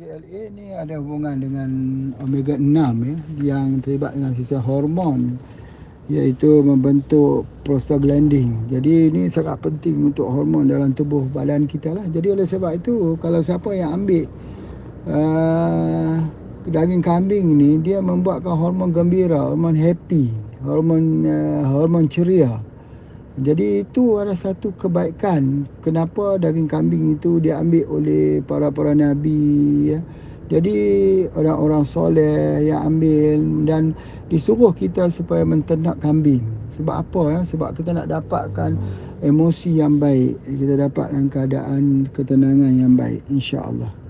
HGLA ni ada hubungan dengan omega 6 ya, yang terlibat dengan sistem hormon, iaitu membentuk prostaglandin. Jadi ini sangat penting untuk hormon dalam tubuh badan kita lah. Jadi oleh sebab itu, kalau siapa yang ambil daging kambing ni, dia membuatkan hormon gembira, hormon happy, hormon ceria. Jadi itu adalah satu kebaikan kenapa daging kambing itu diambil oleh para nabi ya. Jadi orang-orang soleh yang ambil, dan disuruh kita supaya menternak kambing. Sebab apa ya? Sebab kita nak dapatkan emosi yang baik, kita dapat dalam keadaan ketenangan yang baik, insya-Allah.